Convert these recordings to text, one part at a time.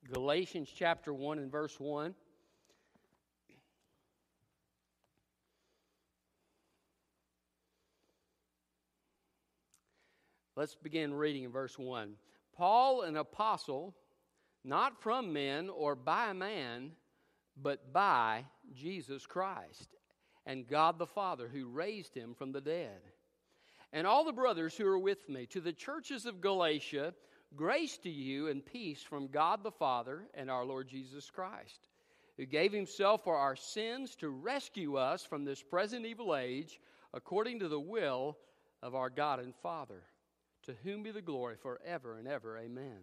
Galatians chapter 1 and verse 1. Let's begin reading in verse 1. Paul, an apostle, not from men or by man, but by Jesus Christ, and God the Father, who raised him from the dead. And all the brothers who are with me, to the churches of Galatia, grace to you and peace from God the Father and our Lord Jesus Christ, who gave himself for our sins to rescue us from this present evil age, according to the will of our God and Father, to whom be the glory forever and ever. Amen.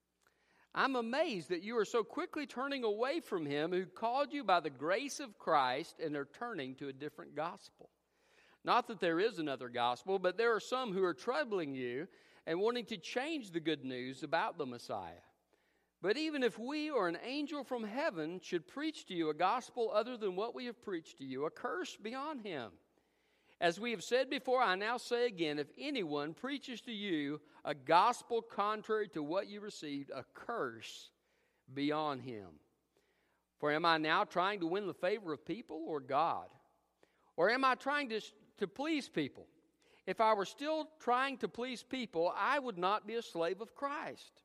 I'm amazed that you are so quickly turning away from him who called you by the grace of Christ and are turning to a different gospel. Not that there is another gospel, but there are some who are troubling you and wanting to change the good news about the Messiah. But even if we or an angel from heaven should preach to you a gospel other than what we have preached to you, a curse be on him. As we have said before, I now say again, if anyone preaches to you a gospel contrary to what you received, a curse be on him. For am I now trying to win the favor of people or God? Or am I trying to please people? If I were still trying to please people, I would not be a slave of Christ.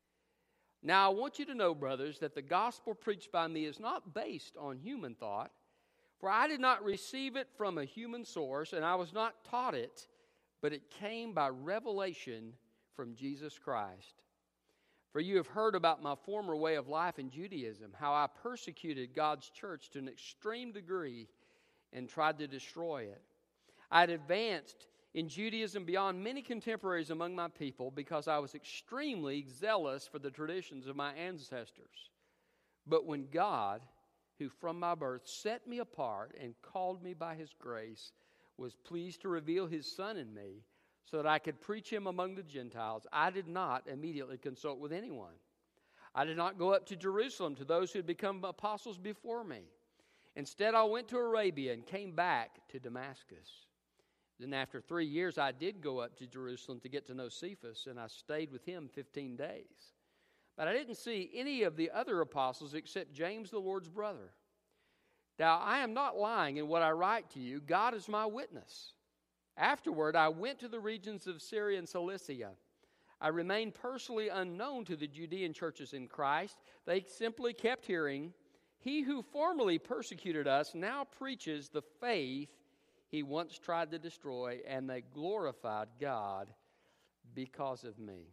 Now I want you to know, brothers, that the gospel preached by me is not based on human thought. For I did not receive it from a human source, and I was not taught it, but it came by revelation from Jesus Christ. For you have heard about my former way of life in Judaism, how I persecuted God's church to an extreme degree and tried to destroy it. I had advanced in Judaism beyond many contemporaries among my people because I was extremely zealous for the traditions of my ancestors. But when God, who from my birth set me apart and called me by his grace, was pleased to reveal his Son in me so that I could preach him among the Gentiles, I did not immediately consult with anyone. I did not go up to Jerusalem to those who had become apostles before me. Instead, I went to Arabia and came back to Damascus. Then after 3 years, I did go up to Jerusalem to get to know Cephas, and I stayed with him 15 days. But I didn't see any of the other apostles except James, the Lord's brother. Now, I am not lying in what I write to you. God is my witness. Afterward, I went to the regions of Syria and Cilicia. I remained personally unknown to the Judean churches in Christ. They simply kept hearing, he who formerly persecuted us now preaches the faith he once tried to destroy, and they glorified God because of me.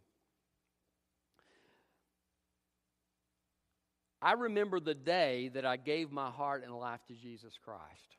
I remember the day that I gave my heart and life to Jesus Christ.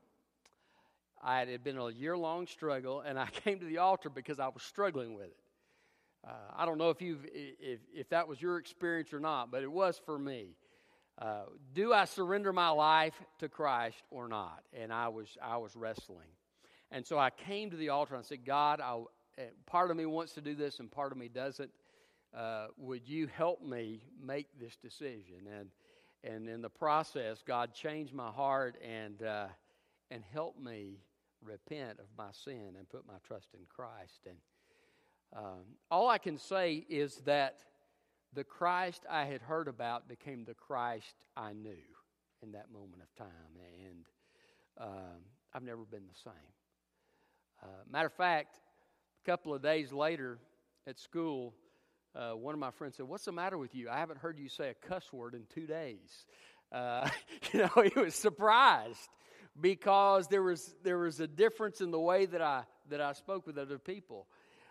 It had been a year-long struggle, and I came to the altar because I was struggling with it. I don't know if that was your experience or not, but it was for me. Do I surrender my life to Christ or not? And I was wrestling. And so I came to the altar and I said, God, part of me wants to do this and part of me doesn't. Would you help me make this decision? And in the process, God changed my heart and helped me repent of my sin and put my trust in Christ. And all I can say is that the Christ I had heard about became the Christ I knew in that moment of time. And I've never been the same. Matter of fact, a couple of days later at school, one of my friends said, "What's the matter with you? I haven't heard you say a cuss word in 2 days." He was surprised because there was a difference in the way that I spoke with other people.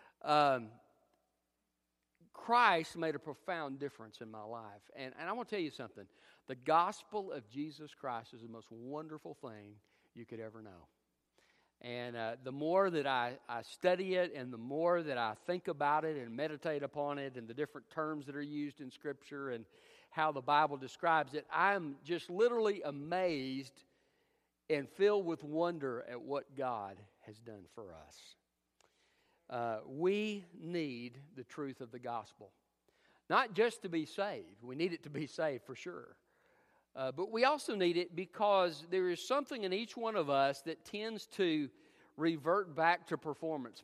Christ made a profound difference in my life, and I want to tell you something. The gospel of Jesus Christ is the most wonderful thing you could ever know. And the more that I study it and the more that I think about it and meditate upon it and the different terms that are used in Scripture and how the Bible describes it, I'm just literally amazed and filled with wonder at what God has done for us. We need the truth of the gospel. Not just to be saved. We need it to be saved for sure. But we also need it because there is something in each one of us that tends to revert back to performance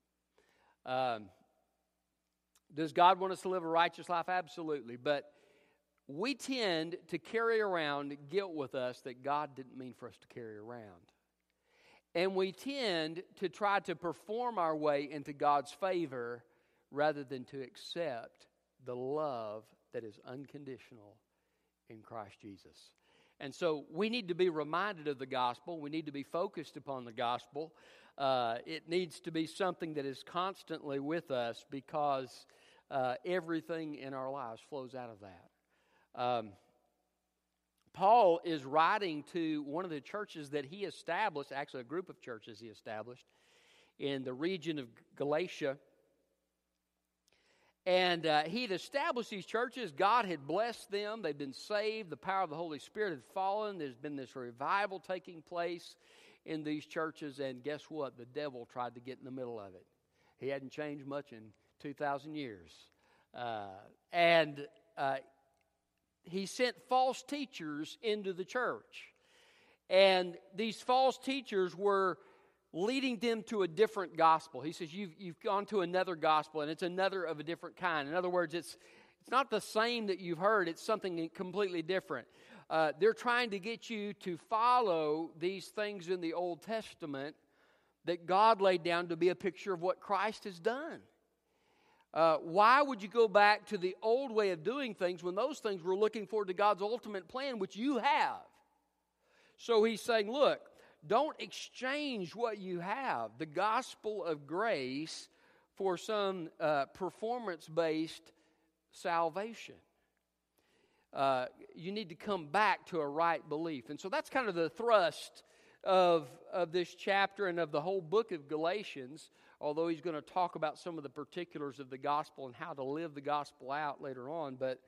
mode. Does God want us to live a righteous life? Absolutely. But we tend to carry around guilt with us that God didn't mean for us to carry around. And we tend to try to perform our way into God's favor rather than to accept the love that is unconditional in Christ Jesus. And so we need to be reminded of the gospel. We need to be focused upon the gospel. It needs to be something that is constantly with us because everything in our lives flows out of that. Paul is writing to one of the churches that he established, actually a group of churches he established in the region of Galatia. And he'd established these churches. God had blessed them. They'd been saved. The power of the Holy Spirit had fallen. There's been this revival taking place in these churches. And guess what? The devil tried to get in the middle of it. He hadn't changed much in 2,000 years. He sent false teachers into the church. And these false teachers were leading them to a different gospel. He says, you've gone to another gospel, and it's another of a different kind. In other words, it's not the same that you've heard. It's something completely different. They're trying to get you to follow these things in the Old Testament that God laid down to be a picture of what Christ has done. Why would you go back to the old way of doing things when those things were looking forward to God's ultimate plan, which you have? So he's saying, look, don't exchange what you have, the gospel of grace, for some performance-based salvation. You need to come back to a right belief. And so that's kind of the thrust of this chapter and of the whole book of Galatians, although he's going to talk about some of the particulars of the gospel and how to live the gospel out later on. But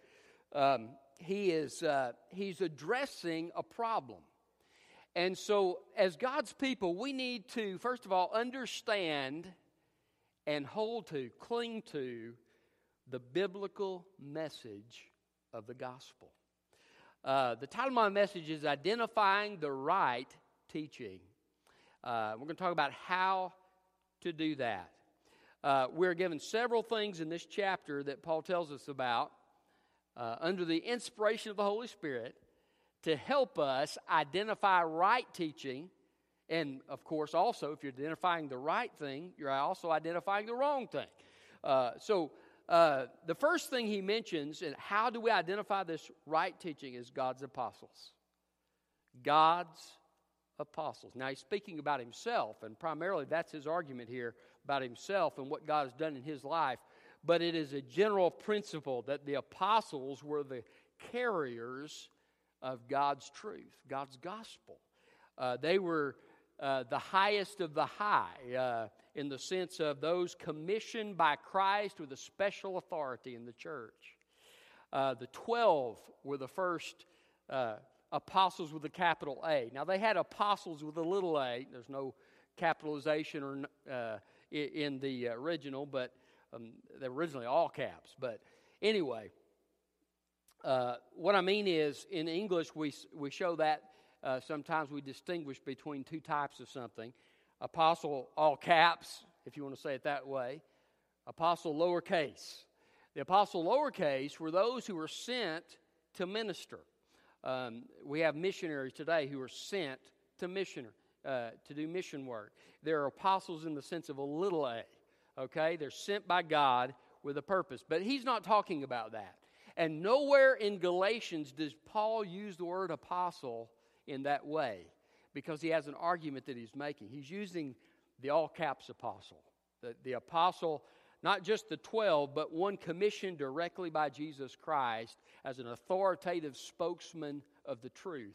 he's addressing a problem. And so as God's people, we need to, first of all, understand and cling to the biblical message of the gospel. The title of my message is Identifying the Right Teaching. We're going to talk about how to do that. We're given several things in this chapter that Paul tells us about under the inspiration of the Holy Spirit to help us identify right teaching. And, of course, also, if you're identifying the right thing, you're also identifying the wrong thing. So the first thing he mentions, and how do we identify this right teaching, is God's apostles. God's apostles. Now, he's speaking about himself, and primarily that's his argument here about himself and what God has done in his life. But it is a general principle that the apostles were the carriers of God's truth, God's gospel. They were the highest of the high in the sense of those commissioned by Christ with a special authority in the church. The 12 were the first apostles with a capital A. Now, they had apostles with a little a. There's no capitalization in the original, but they're originally all caps. But anyway, what I mean is, in English, we show that sometimes we distinguish between two types of something. Apostle, all caps, if you want to say it that way. Apostle, lowercase. The apostle, lowercase, were those who were sent to minister. We have missionaries today who are sent to do mission work. There are apostles in the sense of a little a, okay? They're sent by God with a purpose. But he's not talking about that. And nowhere in Galatians does Paul use the word apostle in that way, because he has an argument that he's making. He's using the all-caps apostle. The apostle, not just the 12, but one commissioned directly by Jesus Christ as an authoritative spokesman of the truth.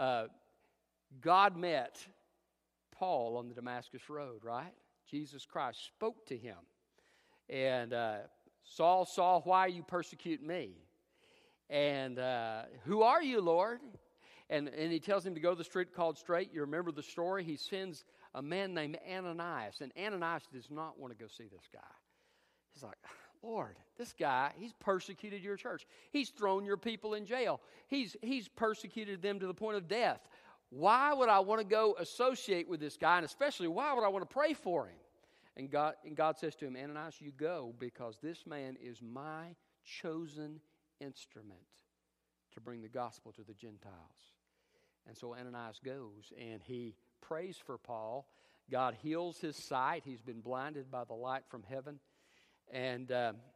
God met Paul on the Damascus Road, right? Jesus Christ spoke to him. And Saul, Saul, why are you persecuting me? And who are you, Lord? And he tells him to go to the street called Straight. You remember the story? He sends a man named Ananias. And Ananias does not want to go see this guy. He's like, Lord, this guy, he's persecuted your church. He's thrown your people in jail. He's persecuted them to the point of death. Why would I want to go associate with this guy? And especially, why would I want to pray for him? And God says to him, Ananias, you go, because this man is my chosen instrument to bring the gospel to the Gentiles. And so Ananias goes, and he prays for Paul. God heals his sight. He's been blinded by the light from heaven. And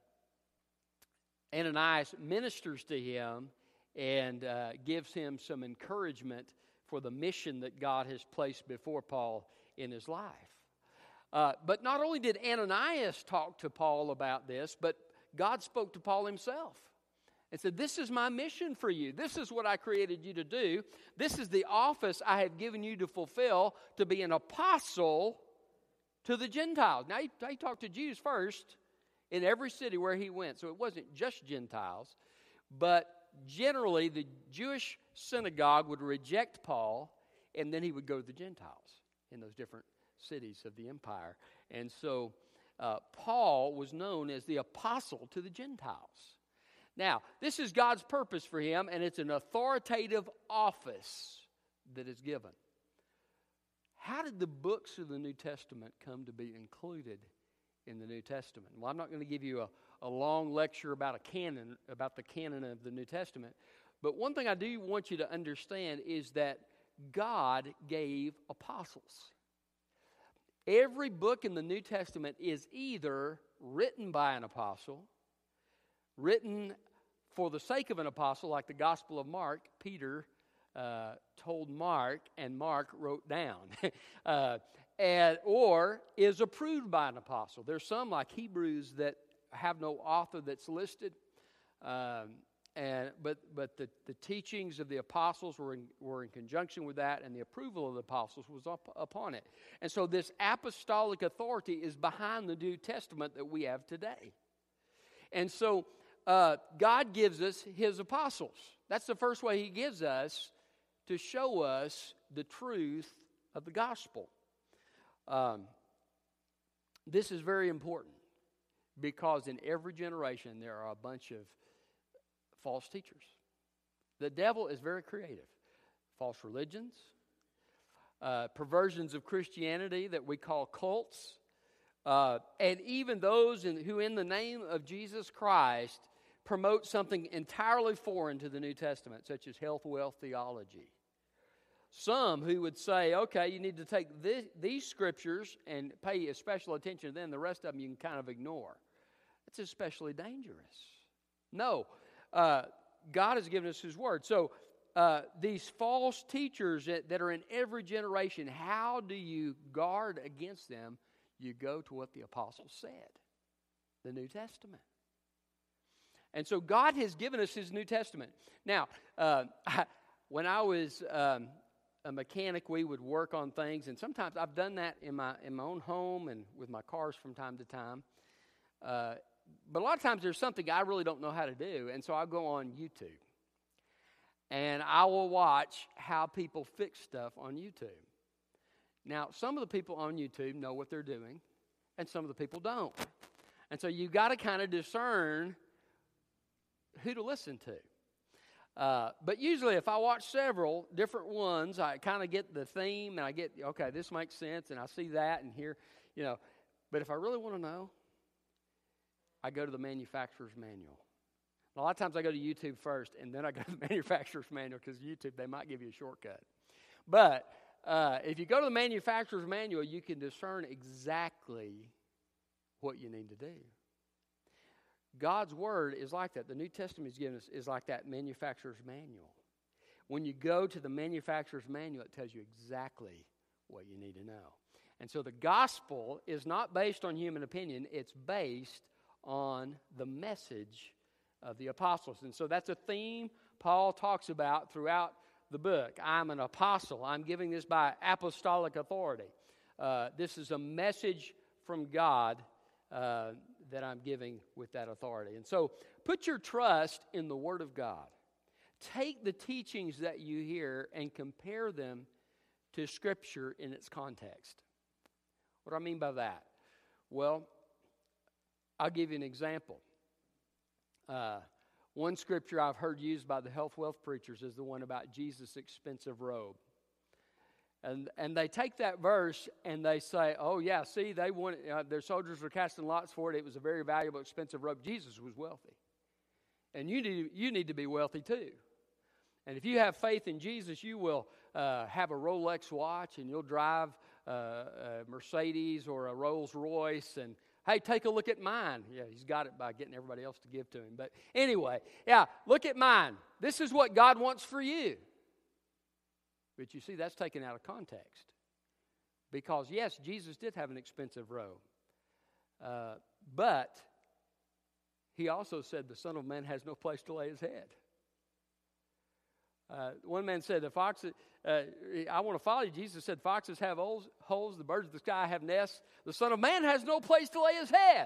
Ananias ministers to him and gives him some encouragement for the mission that God has placed before Paul in his life. But not only did Ananias talk to Paul about this, but God spoke to Paul himself and said, this is my mission for you. This is what I created you to do. This is the office I have given you to fulfill, to be an apostle to the Gentiles. Now, he talked to Jews first in every city where he went. So it wasn't just Gentiles, but generally the Jewish synagogue would reject Paul, and then he would go to the Gentiles in those different cities of the empire. And so Paul was known as the apostle to the Gentiles. Now, this is God's purpose for him, and it's an authoritative office that is given. How did the books of the New Testament come to be included in the New Testament? Well, I'm not going to give you a long lecture about the canon of the New Testament, but one thing I do want you to understand is that God gave apostles. Every book in the New Testament is either written by an apostle, written for the sake of an apostle, like the Gospel of Mark. Peter told Mark, and Mark wrote down, or is approved by an apostle. There's some, like Hebrews, that have no author that's listed, but the teachings of the apostles were in conjunction with that, and the approval of the apostles was upon it. And so this apostolic authority is behind the New Testament that we have today. And so God gives us His apostles. That's the first way He gives us to show us the truth of the gospel. This is very important because in every generation there are a bunch of false teachers. The devil is very creative. False religions, perversions of Christianity that we call cults, and even those who in the name of Jesus Christ promote something entirely foreign to the New Testament, such as health, wealth theology. Some who would say, okay, you need to take these scriptures and pay special attention to them. The rest of them you can kind of ignore. It's especially dangerous. No, God has given us His Word. So these false teachers that are in every generation, how do you guard against them? You go to what the apostles said, the New Testament. And so God has given us His New Testament. Now, when I was a mechanic, we would work on things, and sometimes I've done that in my own home and with my cars from time to time. But a lot of times there's something I really don't know how to do, and so I'll go on YouTube. And I will watch how people fix stuff on YouTube. Now, some of the people on YouTube know what they're doing, and some of the people don't. And so you've got to kind of discern who to listen to. But usually if I watch several different ones, I kind of get the theme, and I get, okay, this makes sense, and I see that and here, But if I really want to know, I go to the manufacturer's manual. A lot of times I go to YouTube first, and then I go to the manufacturer's manual, because YouTube, they might give you a shortcut. But if you go to the manufacturer's manual, you can discern exactly what you need to do. God's Word is like that. The New Testament is given us is like that manufacturer's manual. When you go to the manufacturer's manual, it tells you exactly what you need to know. And so the gospel is not based on human opinion. It's based on the message of the apostles. And so that's a theme Paul talks about throughout the book. I'm an apostle. I'm giving this by apostolic authority. This is a message from God that I'm giving with that authority. And so put your trust in the Word of God. Take the teachings that you hear and compare them to Scripture in its context. What do I mean by that? Well, I'll give you an example. One scripture I've heard used by the health wealth preachers is the one about Jesus' expensive robe. And they take that verse and they say, oh yeah, see, they wanted, their soldiers were casting lots for it. It was a very valuable, expensive robe. Jesus was wealthy. And you need to be wealthy too. And if you have faith in Jesus, you will have a Rolex watch and you'll drive a Mercedes or a Rolls Royce. And, hey, take a look at mine. Yeah, he's got it by getting everybody else to give to him. But anyway, yeah, look at mine. This is what God wants for you. But you see, that's taken out of context. Because, yes, Jesus did have an expensive robe. But he also said the Son of Man has no place to lay his head. One man said, I want to follow you. Jesus said, foxes have holes, the birds of the sky have nests. The Son of Man has no place to lay his head.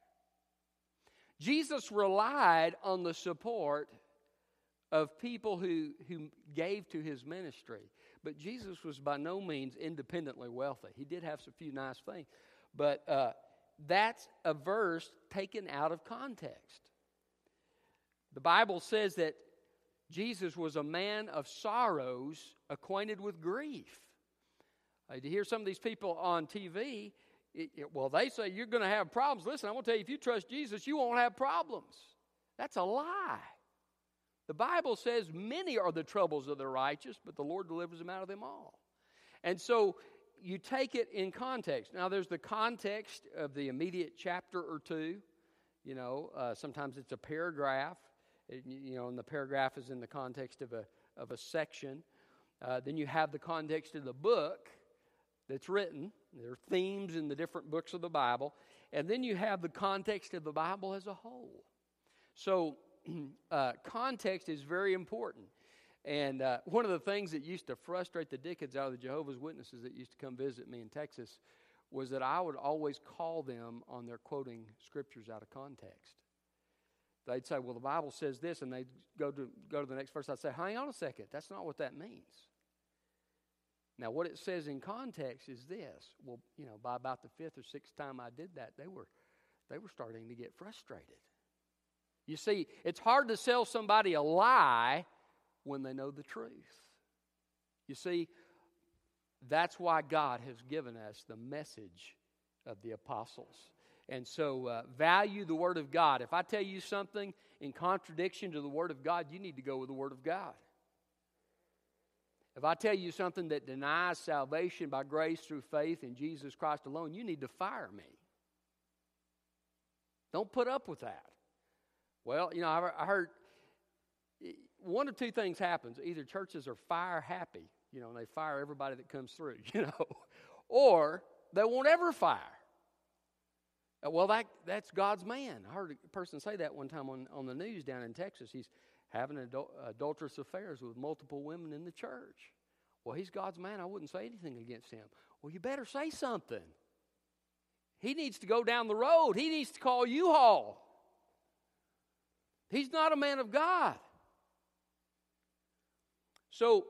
Jesus relied on the support of people who gave to his ministry. But Jesus was by no means independently wealthy. He did have a few nice things. But that's a verse taken out of context. The Bible says that Jesus was a man of sorrows, acquainted with grief. To hear some of these people on TV, they say you're going to have problems. Listen, I'm going to tell you, if you trust Jesus, you won't have problems. That's a lie. The Bible says many are the troubles of the righteous, but the Lord delivers them out of them all. And so you take it in context. Now, there's the context of the immediate chapter or two. Sometimes it's a paragraph. And the paragraph is in the context of a section. Then you have the context of the book that's written. There are themes in the different books of the Bible. And then you have the context of the Bible as a whole. So context is very important. And one of the things that used to frustrate the dickens out of the Jehovah's Witnesses that used to come visit me in Texas was that I would always call them on their quoting scriptures out of context. They'd say, well, the Bible says this, and they'd go to the next verse. I'd say, hang on a second. That's not what that means. Now, what it says in context is this. Well, by about the fifth or sixth time I did that, they were starting to get frustrated. You see, it's hard to sell somebody a lie when they know the truth. You see, that's why God has given us the message of the apostles. And so value the Word of God. If I tell you something in contradiction to the Word of God, you need to go with the Word of God. If I tell you something that denies salvation by grace through faith in Jesus Christ alone, you need to fire me. Don't put up with that. Well, I heard one of two things happens. Either churches are fire happy, and they fire everybody that comes through, or they won't ever fire. Well, that's God's man. I heard a person say that one time on the news down in Texas. He's having adulterous affairs with multiple women in the church. Well, he's God's man. I wouldn't say anything against him. Well, you better say something. He needs to go down the road. He needs to call U-Haul. He's not a man of God. So,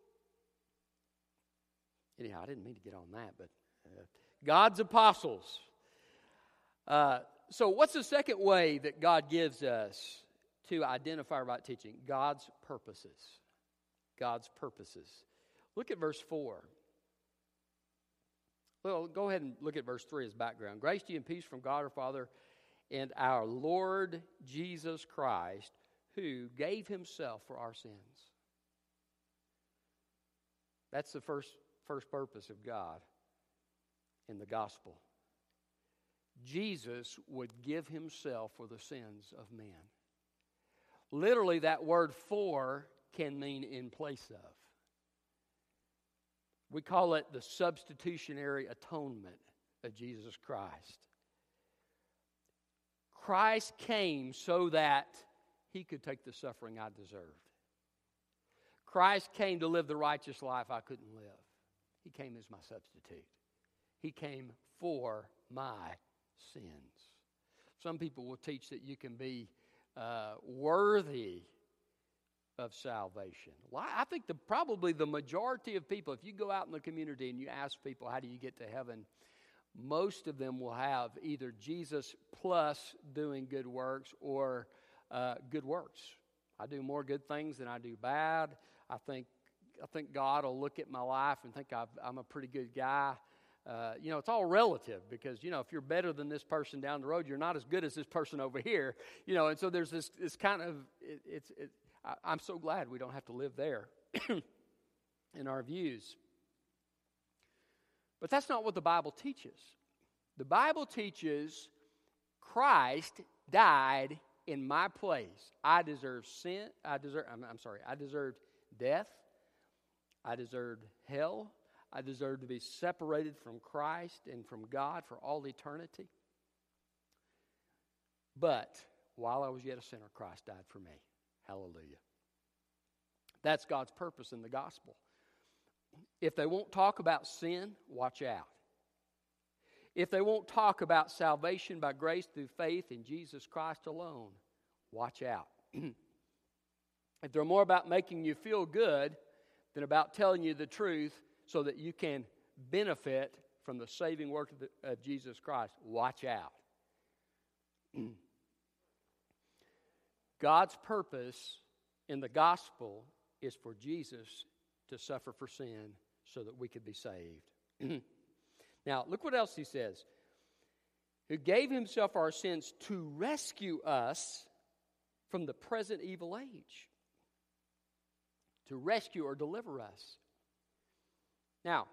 anyhow, I didn't mean to get on that, but God's apostles. So what's the second way that God gives us to identify right teaching? God's purposes. God's purposes. Look at verse 4. Well, go ahead and look at verse 3 as background. Grace to you and peace from God our Father and our Lord Jesus Christ, who gave himself for our sins. That's the first purpose of God in the gospel. Jesus would give himself for the sins of men. Literally, that word for can mean in place of. We call it the substitutionary atonement of Jesus Christ. Christ came so that he could take the suffering I deserved. Christ came to live the righteous life I couldn't live. He came as my substitute. He came for my sins. Some people will teach that you can be worthy of salvation. Well, I think probably the majority of people, if you go out in the community and you ask people, how do you get to heaven? Most of them will have either Jesus plus doing good works or good works. I do more good things than I do bad. I think God will look at my life and think I'm a pretty good guy. It's all relative because, if you're better than this person down the road, you're not as good as this person over here. And so there's this kind of, I'm so glad we don't have to live there in our views. But that's not what the Bible teaches. The Bible teaches Christ died in my place. I deserve sin. I deserved death. I deserved hell. I deserved to be separated from Christ and from God for all eternity. But while I was yet a sinner, Christ died for me. Hallelujah. That's God's purpose in the gospel. If they won't talk about sin, watch out. If they won't talk about salvation by grace through faith in Jesus Christ alone, watch out. If they're more about making you feel good than about telling you the truth so that you can benefit from the saving work of Jesus Christ, watch out. God's purpose in the gospel is for Jesus to suffer for sin so that we could be saved. Now, look what else he says. Who gave himself our sins to rescue us from the present evil age. To rescue or deliver us. Now,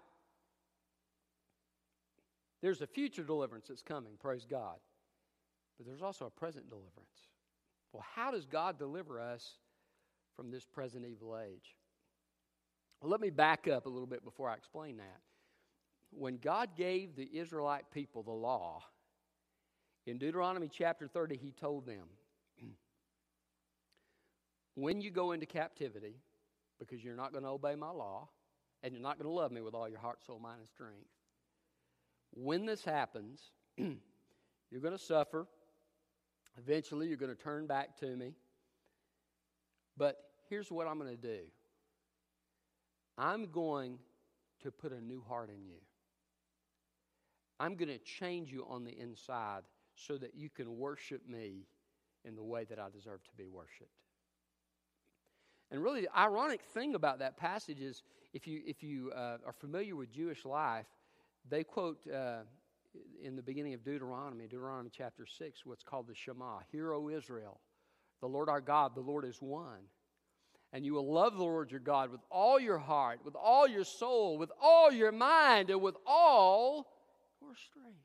there's a future deliverance that's coming, praise God. But there's also a present deliverance. Well, how does God deliver us from this present evil age? Well, let me back up a little bit before I explain that. When God gave the Israelite people the law, in Deuteronomy chapter 30, he told them, when you go into captivity, because you're not going to obey my law, and you're not going to love me with all your heart, soul, mind, and strength, when this happens, you're going to suffer. Eventually, you're going to turn back to me. But here's what I'm going to do. I'm going to put a new heart in you. I'm going to change you on the inside so that you can worship me in the way that I deserve to be worshiped. And really, the ironic thing about that passage is, if you are familiar with Jewish life, they quote in the beginning of Deuteronomy chapter 6, what's called the Shema. Hear, O Israel, the Lord our God, the Lord is one. And you will love the Lord your God with all your heart, with all your soul, with all your mind, and with all your strength.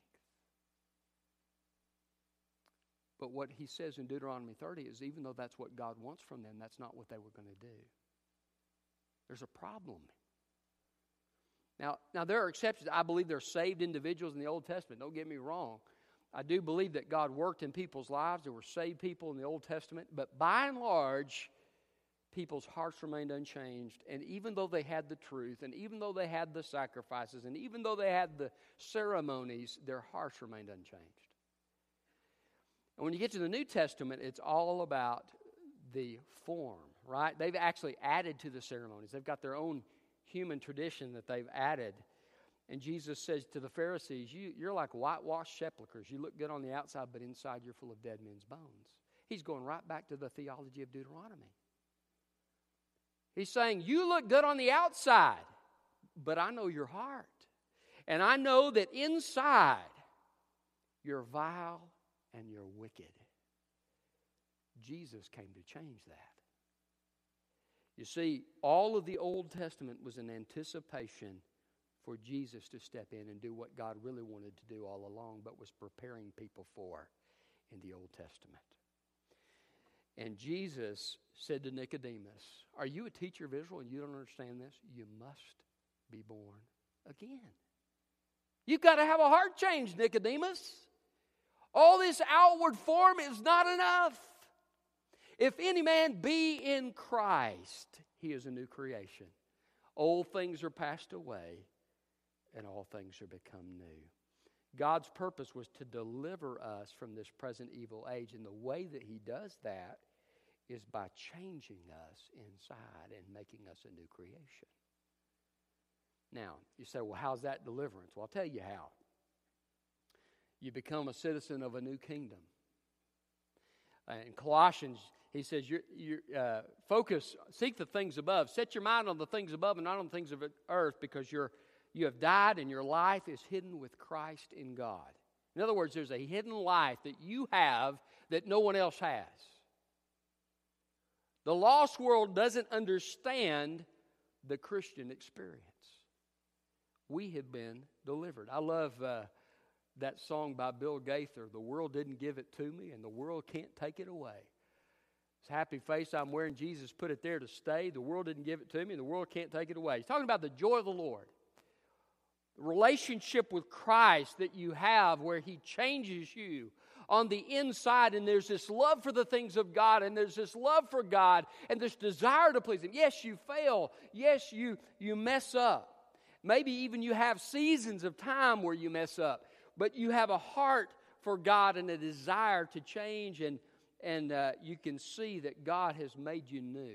But what he says in Deuteronomy 30 is, even though that's what God wants from them, that's not what they were going to do. There's a problem. Now there are exceptions. I believe there are saved individuals in the Old Testament. Don't get me wrong. I do believe that God worked in people's lives. There were saved people in the Old Testament. But by and large, people's hearts remained unchanged. And even though they had the truth, and even though they had the sacrifices, and even though they had the ceremonies, their hearts remained unchanged. And when you get to the New Testament, it's all about the form, right? They've actually added to the ceremonies. They've got their own human tradition that they've added. And Jesus says to the Pharisees, you're like whitewashed sepulchres. You look good on the outside, but inside you're full of dead men's bones. He's going right back to the theology of Deuteronomy. He's saying, you look good on the outside, but I know your heart. And I know that inside you're vile and you're wicked. Jesus came to change that. You see, all of the Old Testament was an anticipation for Jesus to step in and do what God really wanted to do all along, but was preparing people for in the Old Testament. And Jesus said to Nicodemus, are you a teacher of Israel and you don't understand this? You must be born again. You've got to have a heart change, Nicodemus. All this outward form is not enough. If any man be in Christ, he is a new creation. Old things are passed away, and all things are become new. God's purpose was to deliver us from this present evil age, and the way that he does that is by changing us inside and making us a new creation. Now, you say, well, how's that deliverance? Well, I'll tell you how. You become a citizen of a new kingdom. In Colossians, he says, seek the things above. Set your mind on the things above and not on the things of earth, because you have died and your life is hidden with Christ in God. In other words, there's a hidden life that you have that no one else has. The lost world doesn't understand the Christian experience. We have been delivered. I love that song by Bill Gaither, "The world didn't give it to me, and the world can't take it away." This happy face I'm wearing, Jesus put it there to stay. The world didn't give it to me, and the world can't take it away. He's talking about the joy of the Lord. The relationship with Christ that you have where He changes you on the inside, and there's this love for the things of God, and there's this love for God, and this desire to please Him. Yes, you fail. Yes, you mess up. Maybe even you have seasons of time where you mess up, but you have a heart for God and a desire to change, and you can see that God has made you new.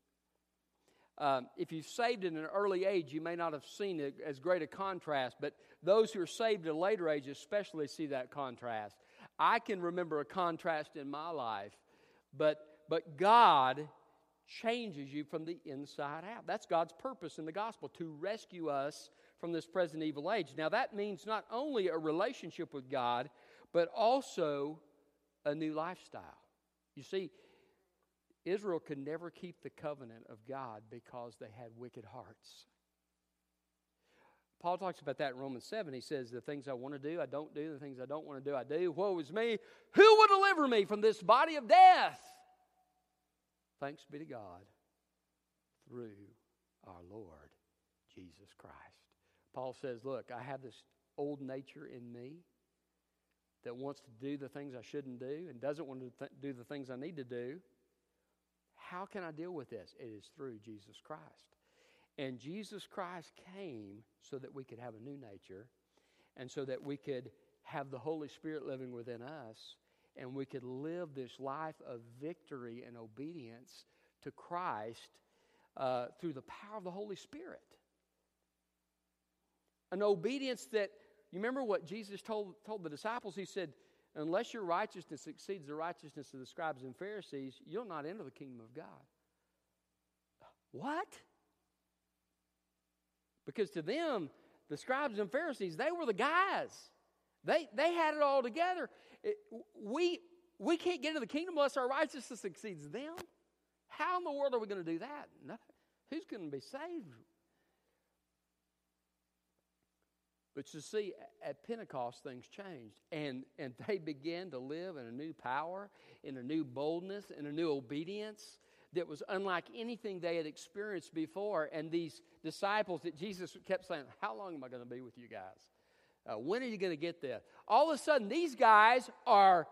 If you've saved at an early age, you may not have seen it as great a contrast, but those who are saved at a later age especially see that contrast. I can remember a contrast in my life, but God changes you from the inside out. That's God's purpose in the gospel, to rescue us from this present evil age. Now that means not only a relationship with God, but also a new lifestyle. You see, Israel could never keep the covenant of God because they had wicked hearts. Paul talks about that in Romans 7. He says, the things I want to do, I don't do. The things I don't want to do, I do. Woe is me. Who will deliver me from this body of death? Thanks be to God through our Lord Jesus Christ. Paul says, look, I have this old nature in me that wants to do the things I shouldn't do and doesn't want to do the things I need to do. How can I deal with this? It is through Jesus Christ. And Jesus Christ came so that we could have a new nature and so that we could have the Holy Spirit living within us and we could live this life of victory and obedience to Christ through the power of the Holy Spirit. An obedience that, you remember what Jesus told the disciples? He said, unless your righteousness exceeds the righteousness of the scribes and Pharisees, you'll not enter the kingdom of God. What? Because to them, the scribes and Pharisees, they were the guys. They had it all together. We can't get into the kingdom unless our righteousness exceeds them. How in the world are we going to do that? No, who's going to be saved? But you see, at Pentecost, things changed. And they began to live in a new power, in a new boldness, in a new obedience that was unlike anything they had experienced before. And these disciples that Jesus kept saying, how long am I going to be with you guys? When are you going to get there? All of a sudden, these guys are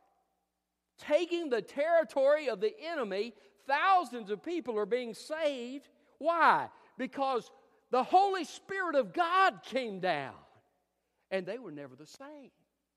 taking the territory of the enemy. Thousands of people are being saved. Why? Because the Holy Spirit of God came down, and they were never the same.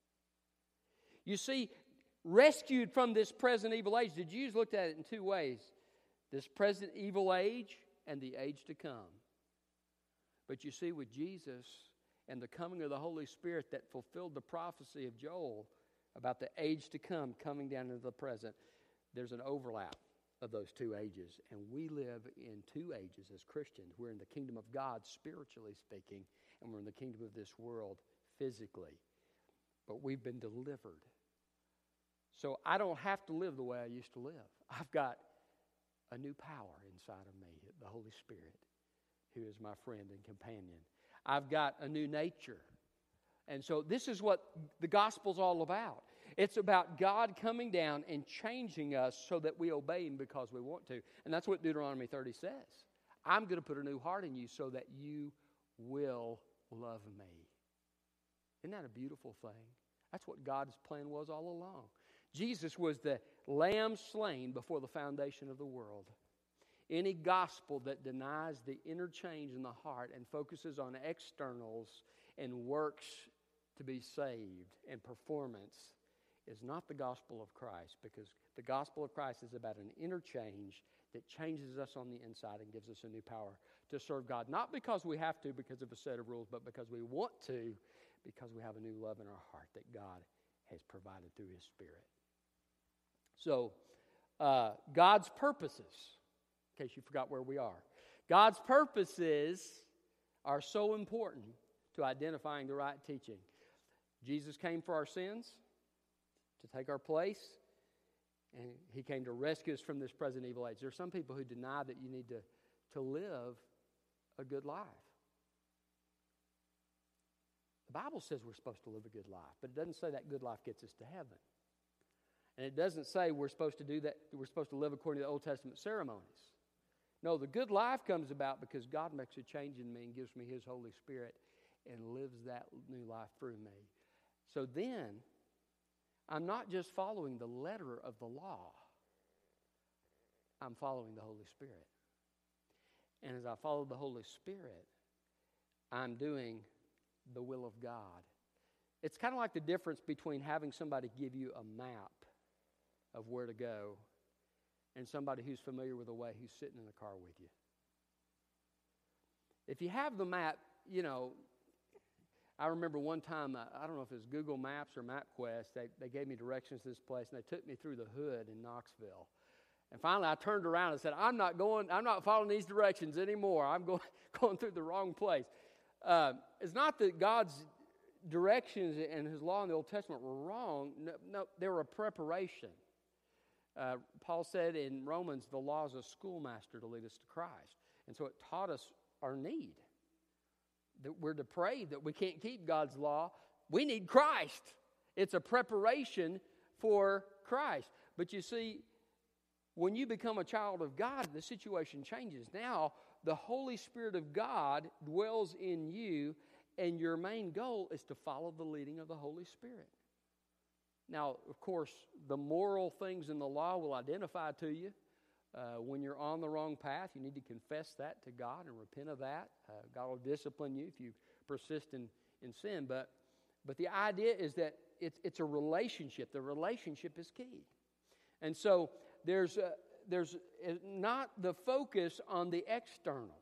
You see, rescued from this present evil age, the Jews looked at it in two ways: this present evil age and the age to come. But you see, with Jesus and the coming of the Holy Spirit that fulfilled the prophecy of Joel about the age to come coming down into the present, there's an overlap of those two ages. And we live in two ages as Christians. We're in the kingdom of God, spiritually speaking, and we're in the kingdom of this world, physically. But we've been delivered. So I don't have to live the way I used to live. I've got a new power inside of me, the Holy Spirit, who is my friend and companion. I've got a new nature. And so this is what the gospel's all about. It's about God coming down and changing us so that we obey Him because we want to. And that's what Deuteronomy 30 says. I'm going to put a new heart in you so that you will love me. Isn't that a beautiful thing? That's what God's plan was all along. Jesus was the lamb slain before the foundation of the world. Any gospel that denies the inner change in the heart and focuses on externals and works to be saved and performance is not the gospel of Christ, because the gospel of Christ is about an inner change that changes us on the inside and gives us a new power to serve God. Not because we have to because of a set of rules, but because we want to, because we have a new love in our heart that God has provided through His Spirit. So, God's purposes, in case you forgot where we are, God's purposes are so important to identifying the right teaching. Jesus came for our sins, to take our place. And he came to rescue us from this present evil age. There are some people who deny that you need to live a good life. The Bible says we're supposed to live a good life, but it doesn't say that good life gets us to heaven. And it doesn't say we're supposed to do that, we're supposed to live according to the Old Testament ceremonies. No, the good life comes about because God makes a change in me and gives me His Holy Spirit and lives that new life through me. So then, I'm not just following the letter of the law. I'm following the Holy Spirit. And as I follow the Holy Spirit, I'm doing the will of God. It's kind of like the difference between having somebody give you a map of where to go and somebody who's familiar with the way, who's sitting in the car with you. If you have the map, I remember one time, I don't know if it was Google Maps or MapQuest, they gave me directions to this place, and they took me through the hood in Knoxville. And finally, I turned around and said, I'm not following these directions anymore. I'm going through the wrong place. It's not that God's directions and His law in the Old Testament were wrong. No, they were a preparation. Paul said in Romans, the law is a schoolmaster to lead us to Christ. And so it taught us our need. That we're depraved, that we can't keep God's law. We need Christ. It's a preparation for Christ. But you see, when you become a child of God, the situation changes. Now, the Holy Spirit of God dwells in you, and your main goal is to follow the leading of the Holy Spirit. Now, of course, the moral things in the law will identify to you. When you're on the wrong path, you need to confess that to God and repent of that. God will discipline you if you persist in sin. But the idea is that it's a relationship. The relationship is key. And so there's not the focus on the externals.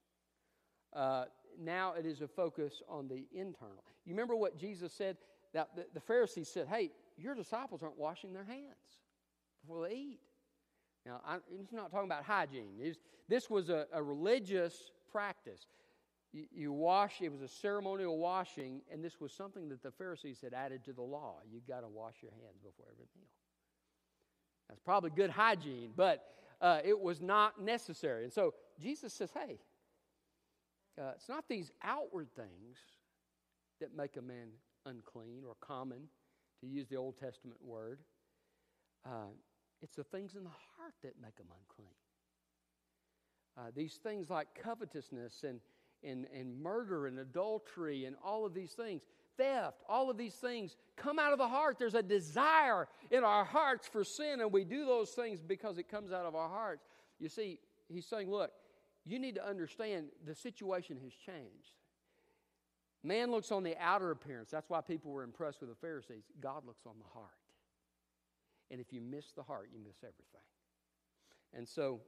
Now it is a focus on the internal. You remember what Jesus said? That the Pharisees said, hey, your disciples aren't washing their hands before they eat. Now, he's not talking about hygiene. This was a religious practice. You wash, it was a ceremonial washing, and this was something that the Pharisees had added to the law. You've got to wash your hands before every meal. That's probably good hygiene, but it was not necessary. And so Jesus says, hey, it's not these outward things that make a man unclean or common, to use the Old Testament word. It's the things in the heart that make them unclean. These things like covetousness and murder and adultery and all of these things, theft, all of these things come out of the heart. There's a desire in our hearts for sin, and we do those things because it comes out of our hearts. You see, he's saying, look, you need to understand the situation has changed. Man looks on the outer appearance. That's why people were impressed with the Pharisees. God looks on the heart. And if you miss the heart, you miss everything. And so,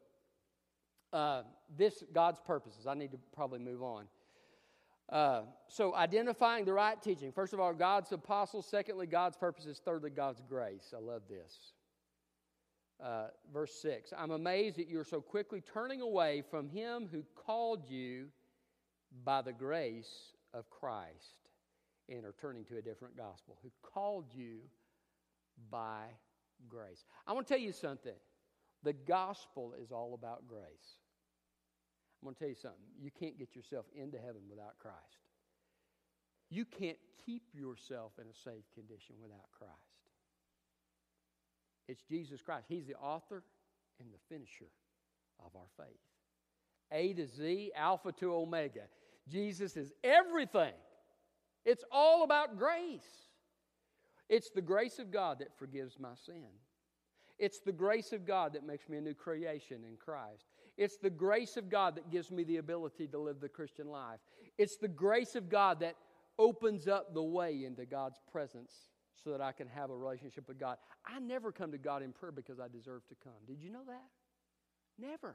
this, God's purposes. I need to probably move on. So, identifying the right teaching. First of all, God's apostles. Secondly, God's purposes. Thirdly, God's grace. I love this. Verse 6. I'm amazed that you're so quickly turning away from Him who called you by the grace of Christ and are turning to a different gospel. Who called you by grace. I want to tell you something. The gospel is all about grace. I'm going to tell you something. You can't get yourself into heaven without Christ. You can't keep yourself in a saved condition without Christ. It's Jesus Christ. He's the author and the finisher of our faith. A to Z, Alpha to Omega. Jesus is everything. It's all about grace. It's the grace of God that forgives my sin. It's the grace of God that makes me a new creation in Christ. It's the grace of God that gives me the ability to live the Christian life. It's the grace of God that opens up the way into God's presence so that I can have a relationship with God. I never come to God in prayer because I deserve to come. Did you know that? Never.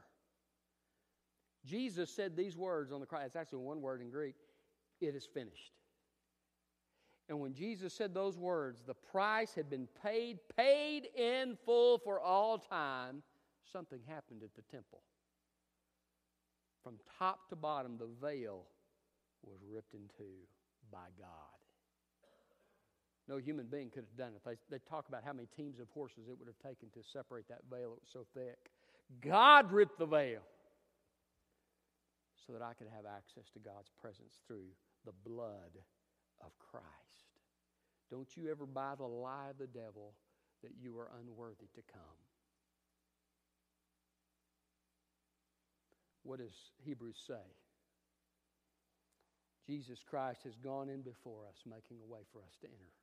Jesus said these words on the cross. It's actually one word in Greek. It is finished. And when Jesus said those words, the price had been paid in full for all time. Something happened at the temple. From top to bottom, the veil was ripped in two by God. No human being could have done it. They talk about how many teams of horses it would have taken to separate that veil. It was so thick. God ripped the veil so that I could have access to God's presence through the blood of Christ. Don't you ever buy the lie of the devil that you are unworthy to come. What does Hebrews say? Jesus Christ has gone in before us, making a way for us to enter.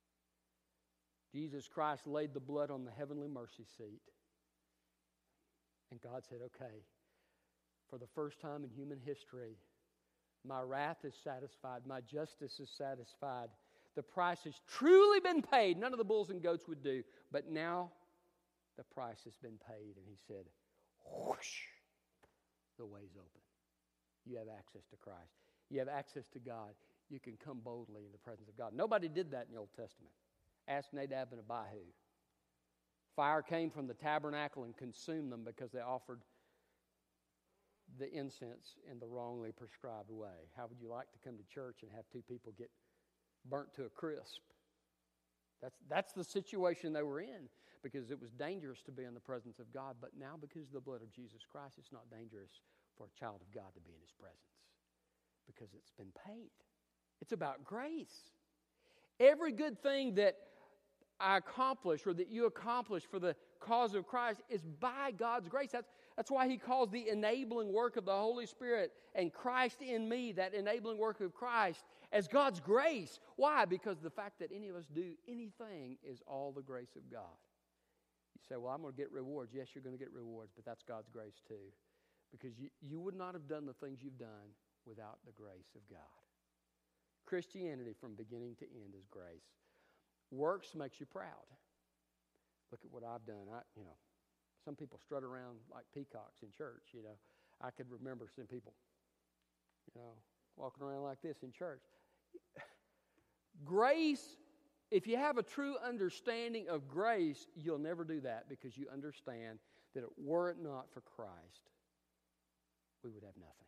Jesus Christ laid the blood on the heavenly mercy seat. And God said, okay, for the first time in human history, my wrath is satisfied. My justice is satisfied. The price has truly been paid. None of the bulls and goats would do. But now the price has been paid. And he said, whoosh, the way's open. You have access to Christ. You have access to God. You can come boldly in the presence of God. Nobody did that in the Old Testament. Ask Nadab and Abihu. Fire came from the tabernacle and consumed them because they offered the incense in the wrongly prescribed way. How would you like to come to church and have two people get burnt to a crisp? That's the situation they were in, because it was dangerous to be in the presence of God. But now, because of the blood of Jesus Christ, it's not dangerous for a child of God to be in His presence, because it's been paid. It's about grace. Every good thing that I accomplish or that you accomplish for the cause of Christ is by God's grace. That's why He calls the enabling work of the Holy Spirit and Christ in me, that enabling work of Christ, as God's grace. Why? Because the fact that any of us do anything is all the grace of God. You say, well, I'm going to get rewards. Yes, you're going to get rewards, but that's God's grace too. Because you would not have done the things you've done without the grace of God. Christianity from beginning to end is grace. Works makes you proud. Look at what I've done. Some people strut around like peacocks in church. I could remember some people, walking around like this in church. Grace, if you have a true understanding of grace, you'll never do that, because you understand that were it not for Christ, we would have nothing.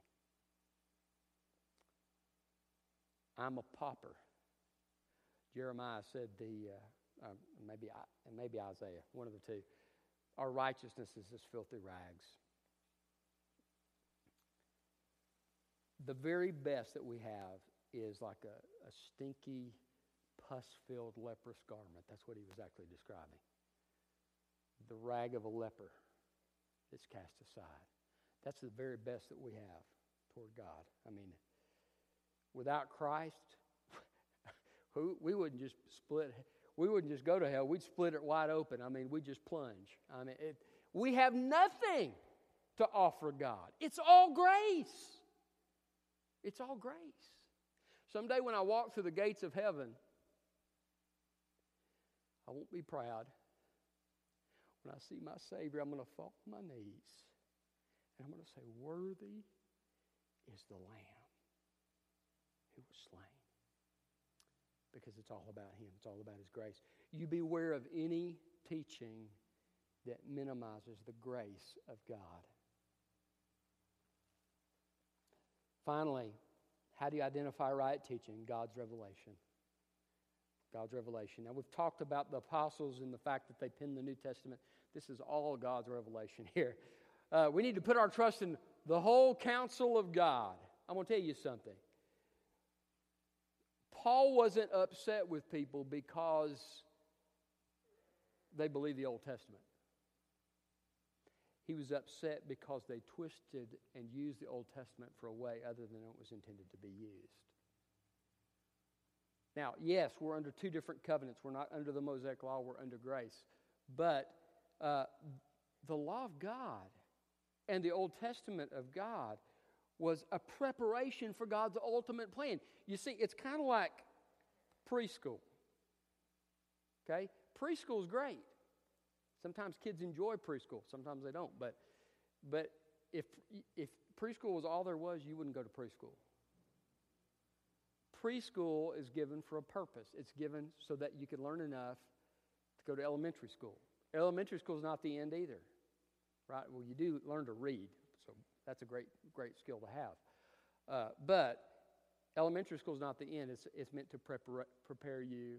I'm a pauper. Jeremiah said maybe Isaiah, one of the two. Our righteousness is as filthy rags. The very best that we have is like a stinky, pus-filled leprous garment. That's what he was actually describing. The rag of a leper that's cast aside. That's the very best that we have toward God. Without Christ, we wouldn't just split. We wouldn't just go to hell. We'd split it wide open. We'd just plunge. We have nothing to offer God. It's all grace. It's all grace. Someday when I walk through the gates of heaven, I won't be proud. When I see my Savior, I'm going to fall on my knees. And I'm going to say, worthy is the Lamb who was slain. Because it's all about Him. It's all about His grace. You beware of any teaching that minimizes the grace of God. Finally, how do you identify right teaching? God's revelation. God's revelation. Now, we've talked about the apostles and the fact that they penned the New Testament. This is all God's revelation here. We need to put our trust in the whole counsel of God. I'm going to tell you something. Paul wasn't upset with people because they believed the Old Testament. He was upset because they twisted and used the Old Testament for a way other than it was intended to be used. Now, yes, we're under two different covenants. We're not under the Mosaic Law, we're under grace. But the law of God and the Old Testament of God was a preparation for God's ultimate plan. You see, it's kind of like preschool. Okay? Preschool is great. Sometimes kids enjoy preschool. Sometimes they don't. But if preschool was all there was, you wouldn't go to preschool. Preschool is given for a purpose. It's given so that you can learn enough to go to elementary school. Elementary school is not the end either. Right? Well, you do learn to read. So that's a great skill to have. But elementary school is not the end. It's meant to prepare you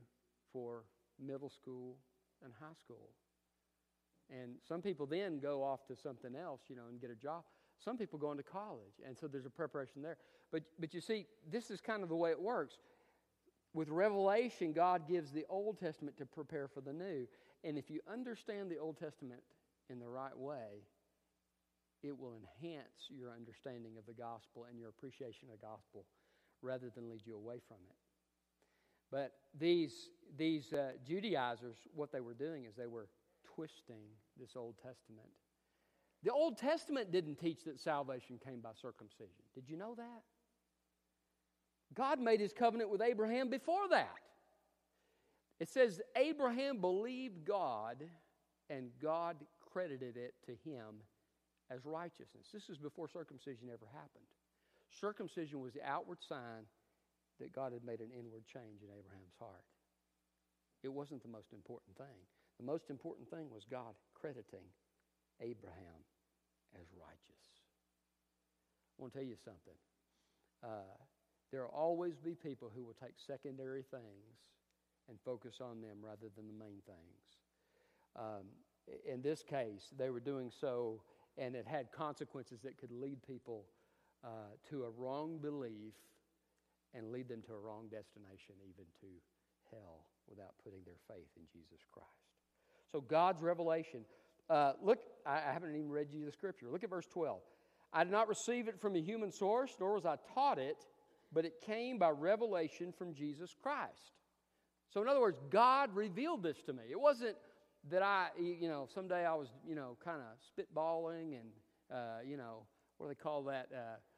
for middle school and high school. And some people then go off to something else, and get a job. Some people go into college, and so there's a preparation there. But you see, this is kind of the way it works. With Revelation, God gives the Old Testament to prepare for the New. And if you understand the Old Testament in the right way, it will enhance your understanding of the gospel and your appreciation of the gospel rather than lead you away from it. But these Judaizers, what they were doing is they were twisting this Old Testament. The Old Testament didn't teach that salvation came by circumcision. Did you know that? God made His covenant with Abraham before that. It says Abraham believed God, and God credited it to him as righteousness. This is before circumcision ever happened. Circumcision was the outward sign that God had made an inward change in Abraham's heart. It wasn't the most important thing. The most important thing was God crediting Abraham as righteous. I want to tell you something. There will always be people who will take secondary things and focus on them rather than the main things. In this case, they were doing so, and it had consequences that could lead people to a wrong belief and lead them to a wrong destination, even to hell, without putting their faith in Jesus Christ. So God's revelation. Look, I haven't even read you the scripture. Look at verse 12. I did not receive it from a human source, nor was I taught it, but it came by revelation from Jesus Christ. So in other words, God revealed this to me. It wasn't that someday I was, kind of spitballing and, what do they call that?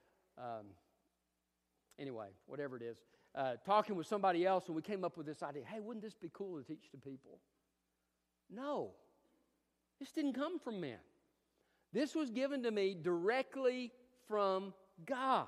Anyway, whatever it is. Talking with somebody else, and we came up with this idea. Hey, wouldn't this be cool to teach to people? No. This didn't come from men. This was given to me directly from God.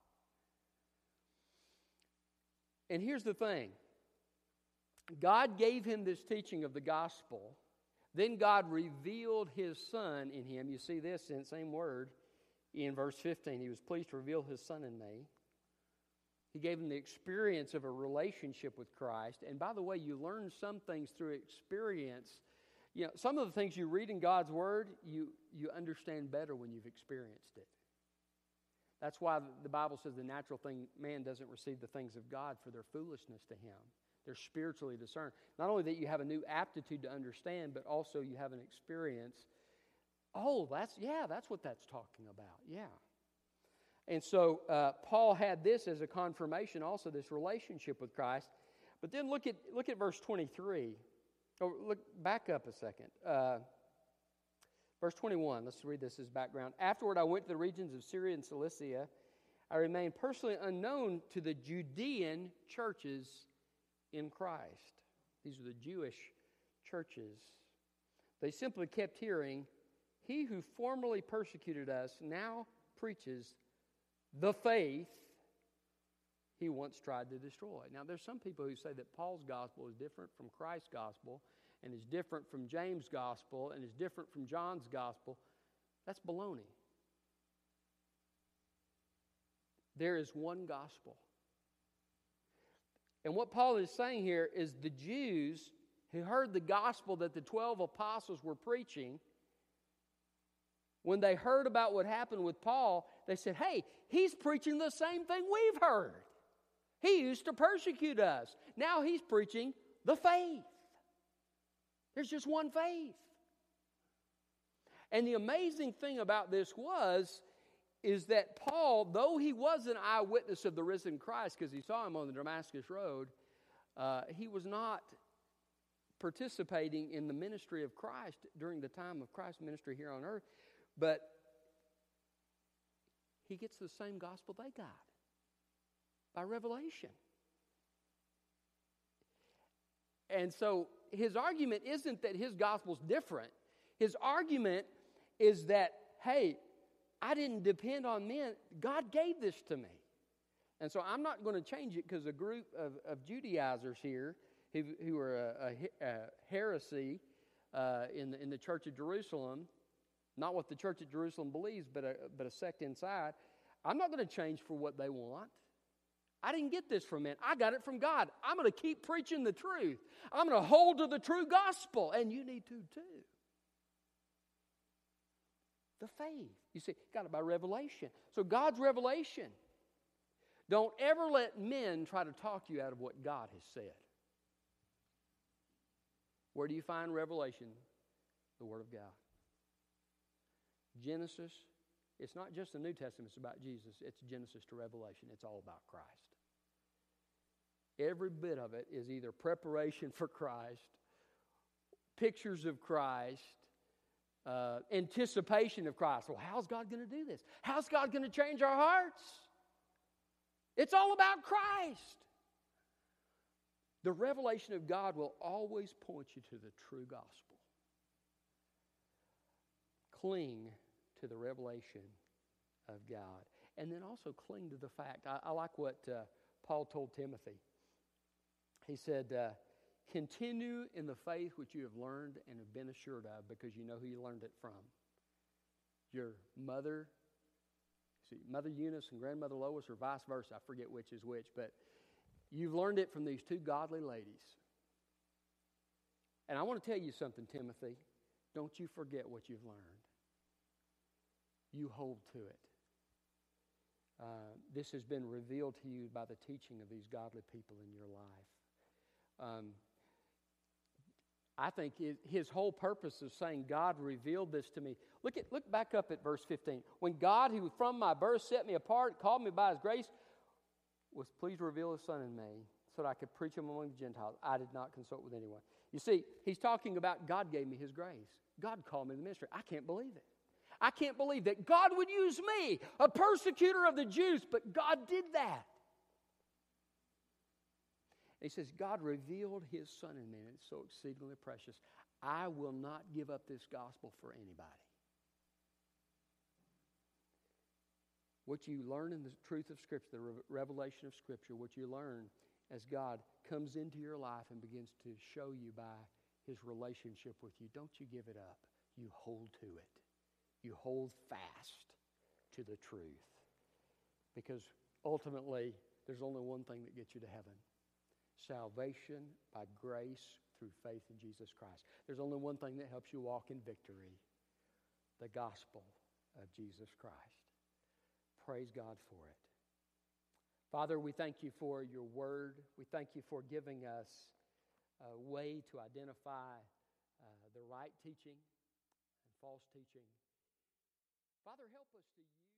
And here's the thing. God gave him this teaching of the gospel. Then God revealed His Son in him. You see this in the same word in verse 15. He was pleased to reveal His Son in me. He gave him the experience of a relationship with Christ. And by the way, you learn some things through experience. Some of the things you read in God's Word, you understand better when you've experienced it. That's why the Bible says the natural thing, man doesn't receive the things of God for their foolishness to him. They're spiritually discerned. Not only that you have a new aptitude to understand, but also you have an experience. Oh, that's what that's talking about. Yeah. And so Paul had this as a confirmation, also this relationship with Christ. But then look at verse 23. Oh, look back up a second. Verse 21. Let's read this as background. Afterward, I went to the regions of Syria and Cilicia. I remained personally unknown to the Judean churches in Christ. These are the Jewish churches. They simply kept hearing, "He who formerly persecuted us now preaches the faith he once tried to destroy." Now, there's some people who say that Paul's gospel is different from Christ's gospel, and is different from James' gospel, and is different from John's gospel. That's baloney. There is one gospel. And what Paul is saying here is the Jews who heard the gospel that the 12 apostles were preaching, when they heard about what happened with Paul, they said, hey, he's preaching the same thing we've heard. He used to persecute us. Now he's preaching the faith. There's just one faith. And the amazing thing about this is that Paul, though he was an eyewitness of the risen Christ because he saw him on the Damascus Road, he was not participating in the ministry of Christ during the time of Christ's ministry here on earth. But he gets the same gospel they got by revelation. And so his argument isn't that his gospel's different. His argument is that, hey, I didn't depend on men. God gave this to me. And so I'm not going to change it because a group of Judaizers here who are a heresy in the Church of Jerusalem, not what the Church of Jerusalem believes, but a sect inside, I'm not going to change for what they want. I didn't get this from men. I got it from God. I'm going to keep preaching the truth. I'm going to hold to the true gospel. And you need to too. The faith. You see, got it by revelation. So God's revelation. Don't ever let men try to talk you out of what God has said. Where do you find revelation? The Word of God. Genesis, it's not just the New Testament, it's about Jesus. It's Genesis to Revelation. It's all about Christ. Every bit of it is either preparation for Christ, pictures of Christ, anticipation of Christ. Well, how's God going to do this? How's God going to change our hearts? It's all about Christ. The revelation of God will always point you to the true gospel. Cling to the revelation of God. And then also cling to the fact. I like what Paul told Timothy. He said, continue in the faith which you have learned and have been assured of, because you know who you learned it from. Your mother, Mother Eunice and Grandmother Lois, or vice versa. I forget which is which, but you've learned it from these two godly ladies. And I want to tell you something, Timothy. Don't you forget what you've learned. You hold to it. This has been revealed to you by the teaching of these godly people in your life. I think his whole purpose of saying God revealed this to me. Look back up at verse 15. When God, who from my birth set me apart, called me by His grace, was pleased to reveal His Son in me, so that I could preach Him among the Gentiles. I did not consult with anyone. You see, he's talking about God gave me His grace. God called me to the ministry. I can't believe it. I can't believe that God would use me, a persecutor of the Jews, but God did that. He says, God revealed His Son in me, and it's so exceedingly precious. I will not give up this gospel for anybody. What you learn in the truth of Scripture, the revelation of Scripture, what you learn as God comes into your life and begins to show you by His relationship with you, don't you give it up. You hold to it. You hold fast to the truth. Because ultimately, there's only one thing that gets you to heaven. Salvation by grace through faith in Jesus Christ. There's only one thing that helps you walk in victory. The gospel of Jesus Christ. Praise God for it. Father, we thank you for your word. We thank you for giving us a way to identify the right teaching and false teaching. Father, help us to use